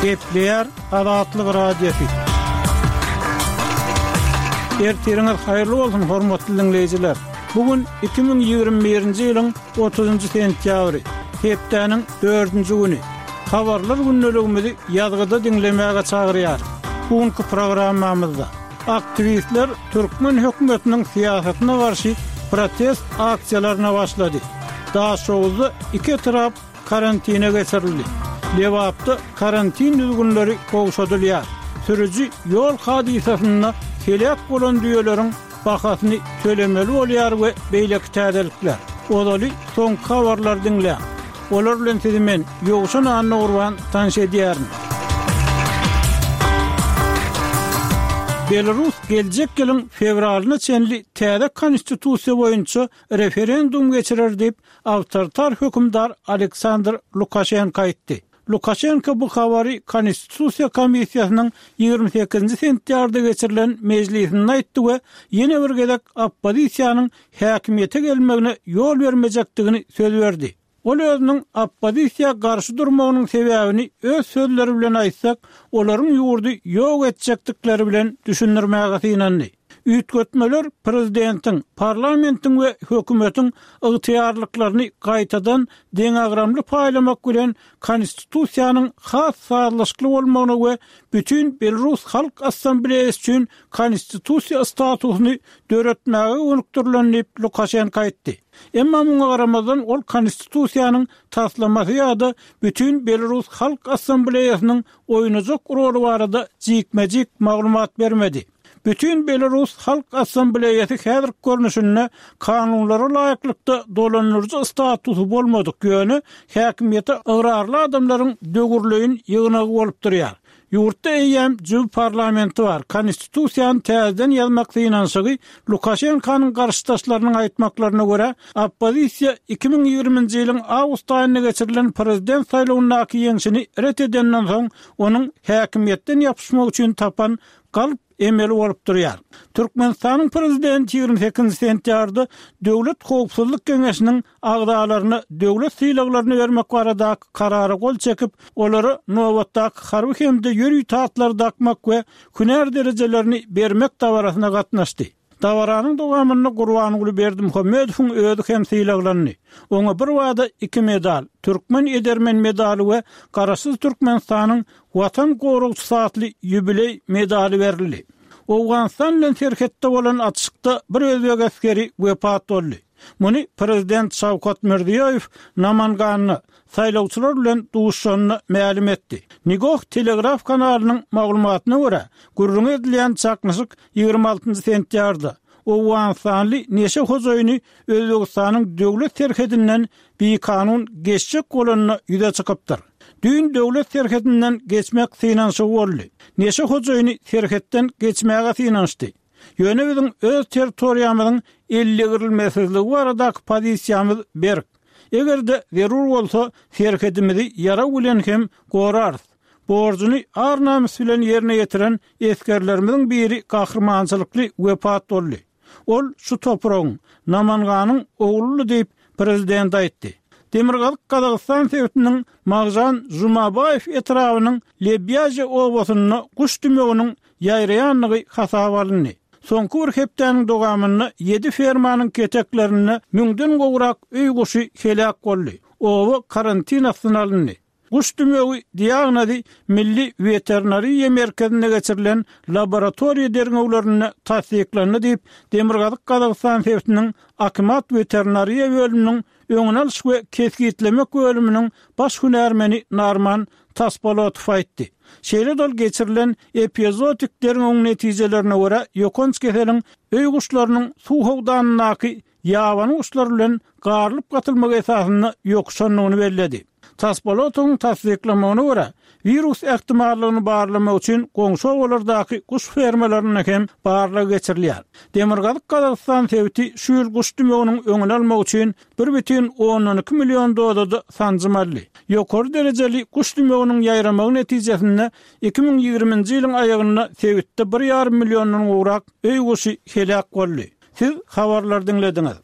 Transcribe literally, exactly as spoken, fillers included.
Gepleyer Azatlyk radiosu. Ertiriniz hayırlı olsun hormatly dinleyijiler. Bugün iki bin ýygrimi birinji ýylyň otuzunçy sentýabry, hepdeniň dördünji güni. Habarlar günneligimizi ýazgyda dinlemäge çagyrýar. Bugünkü programmamyzda aktivistler Türkmen hökümetiniň siýasatyna garşy protest aksiýalaryna başlady. Daha şowuzda iki tarap karantine geçirildi. Lewapda karantin düzgünleri kowşadylýar. Sürücü yol hadisasyna helak bolan düýeleriň bahasyny tölemeli bolýar we beýleki täzelikler. Olaly soň habarlar dinleýär. Olar bilen sizi men ýogşan anna urban tanış edýärim. Belarus gelecek ýylyň fevralyna çenli täze konstitusiýa boýunça referendum geçirer diýip awtoritar hökümdar Aleksandr Lukashenko aýtdy. Lukashenko bu habary Konstitusiýa komissiýasynyň ýygrimi sekizinji sentýarda geçirilen mejlisinde aýtdy we ýene bir gezek oppozisiýanyň häkimiýete gelmegine ýol bermejekdigini söz berdi. Ol özüniň oppozisiýa garşy durmagynyň sebäbini öz sözleri bilen aýtsak, olaryň ýurdy ýok etjekdikleri bilen düşündirmäge synandy. Üýtgetmeler prezidentiň, parlamentiň we hökümetiň ygtyýarlyklaryny gaýtadan deňagramly paýlamak bilen konstitusiýanyň has sazlaşykly bolmagyna we bütün Belarus Halk Assambleýasy üçin konstitusiýa statusyny döretmäge önükdirilen diýip Lukashenko aýtdy. Emma muňa garamazdan ol konstitusiýanyň taslamasy ýa-da bütün Belarus Halk Assambleýasynyň oýnajak roli barada jikmejik maglumat bermedi. Bütün Belarus Halk Assambleýasy häzir görnüşinde kanunlara laýyklykda dolanyrjy statusy bolmadyk ýöne häkimiýete ıgrarly adamlaryň dögürlüğin ýygynagy bolup durýar. Ýurtda eýem jüb parlamenti bar. Konstitusiýany täzeden ýazmak synanşygy Lukashenkonyň garşydaşlarynyň aýtmaklaryna görä, oppozisiýa iki bin ýygrimiňji ýylyň awgust aýyna geçirilen prezident saýlawyndaky ýeňşini ret edenden soň onuň häkimiýetden ýapyşmak üçin tapan galyp emeli bolup durýar. Türkmenistanyň prezidenti ýygrimi sekizinji sentýarda Döwlet Howpsuzlyk Keňeşiniň agdalaryna döwlet syýlaklaryny bermek barada karary gol çekip, olary nowatdaky harby hemde ýürüý taatlar dakmak we hüner derejelerini bermek dawarasyna gatnaşdy. Dawaranyň dowamyny Gurbanuly Berdimuhammedowyň özü hem syýlaklaryny. Oňa bir wada iki medal, Türkmen edermen medaly we Garaşsyz Türkmenistanyň Watan gowrugçy saatly ýübiley medaly berildi. Owganistan bilen terhetde bolan atışykda bir özbek askeri wepat boldy. Muny prezident Şawkat Mirziýoýew namanganyny saýlawçylar bilen duşanyny ma'lum etdi. Nigoh telegraf kanalynyň maglumatyna görä, gurrun edilen çakmyşyk ýygrimi altynjy sentýarda Owganistanly neşe hojaýyny Özbegistanyň döwlet terhetinden bir kanun geçjek bolanyna ýüze çykypdyr. Düň döwlet terhetinden geçmek synanşy boldy. Neşe hojaýyny terhetden geçmäge synanşdy. Ýöne biziň öz territoriýamyzyň elligirilmesizligi baradaky pozisiýamyz berk. Egerde zerur bolsa, terhetimizi ýara bilen hem gorarys. Borcuny ar namys bilen ýerine ýetiren eskerlerimiziň biri gahrmançylykly wepat boldy. Ol şu topragyň Namanganyň ogluly diýip prezident aýtdy. Demirgalyk Kazakystan sewtiniň Magzan Jumabayew etrawynyň Lebyaje obasyny guş tümeginiň ýaýraýanlygy hasaba alındy. Soňky bir hepdeniň dogamy ýedi fermanyň keteklerini müňden gowrak öý guşy helak boldy. Owa karantinasyna alındy. Guş tümegi diagnozy Milli Veterinariýa merkezine geçirilen laboratoriýa derňewlerini tasdiklandy diýip Demirgalyk Kazakystan sewtiniň Akmat Veterinariýa bölüminiň öňüne alyş we kesgitlemek bölüminiň baş hünärmeni Narman Taspalotow aýtdy. Şeýle dol geçirilen epizodik derňew netijelerine görä ýokonç keseliň öý guşlarynyň suw howdanynaky ýaban guşlar bilen garlyp gatylmak esasyny ýokşanlygyny bellädi. Taspalotowyň tasdiklamagyna görä, virus ähtimallygyny barlamak üçin goňşy owalardaky guş fermalaryna hem barlyk geçirilýär. Demirgalyk Kazakystan sewti şu ýyl guş tümeginiň öňüni almak üçin bir butun on iki million dozada sanjymaly. Ýokary derejeli guş tümeginiň ýaýramagy netijesinde iki bin ýygrimiňji ýylyň aýagyna sewitde bir ýarym millionyň gowrak öý guşy helak boldy. Siz habarlar dinlediňiz.